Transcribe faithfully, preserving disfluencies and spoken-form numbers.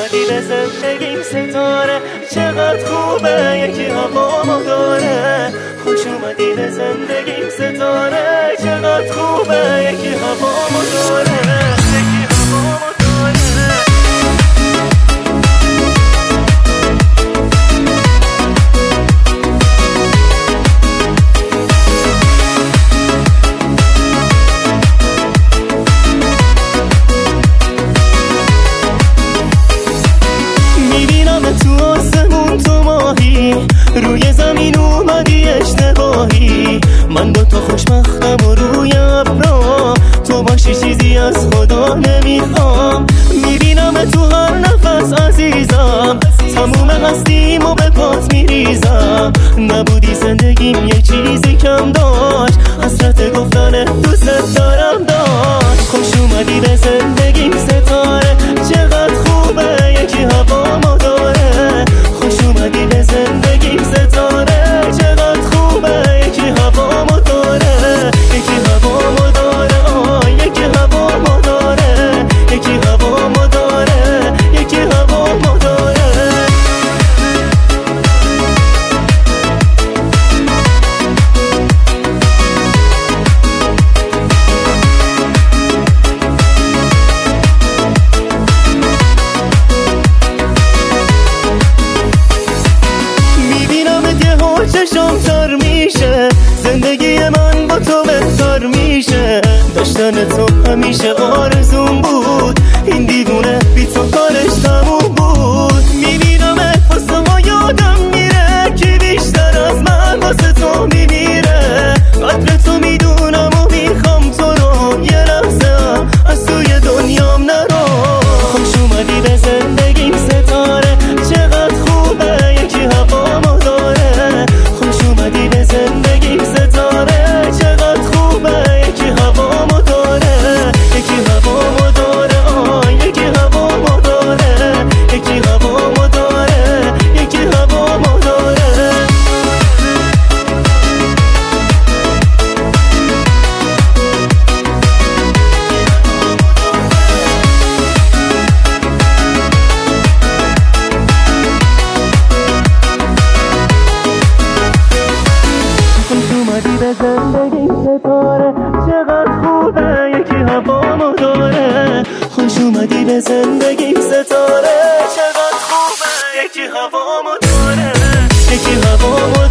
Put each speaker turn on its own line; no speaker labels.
اومدی به زندگیم ستاره، چقدر خوبه یکی هوامو داره. خوش اومدی به زندگیم ستاره، چقدر خوبه یکی هوامو داره، یکی هوامو داره. تو آسمون تو ماهی، روی زمین اومدی اشتباهی. من با تو خوشبختم و روی ابرا، تو باشی چیزی از خدا نمیخوام. میبینم تو هر نفس عزیزم، تموم هستیم و به پات میریزم. نبودی زندگیم یه چیزی کم داشت، حسرت گفتن دوست دارم داشت. خوش اومدی به زندگیم ستاره، چقدر خوبه یکی هوامو داره. خوش اومدی به زندگیم ستاره، چقدر خوبه یکی هوامو داره، یکی هوامو داره، آه یکی هوامو داره، یکی هوامو داره، یکی هوامو داره. چشم تر میشه، زندگی من با تو بهتر میشه. داشتن تو همیشه آرزوم بود، این دیوونه بی تو کارش تموم بود. میبینمت واسه ما یادم میره، که بیشتر از من واسه تو میمیره. قدر تو میدونم و میخوام تو رو، یه لحظه هم از توی دنیام نرو. خوش اومدی به زندگیم ستاره، چقدر خوبه یکی هوامو داره. خوش اومدی به زندگیم ستاره، چقدر خوبه یکی هوامو داره، یکی هوامو داره، آه یکی هوامو داره، یکی هوامو داره، یکی هوامو داره. اومدی به زندگیم ستاره، چقدر خوبه یکی هوامو داره. خوش اومدی به زندگیم ستاره، چقدر خوبه یکی هوامو داره، یکی هوامو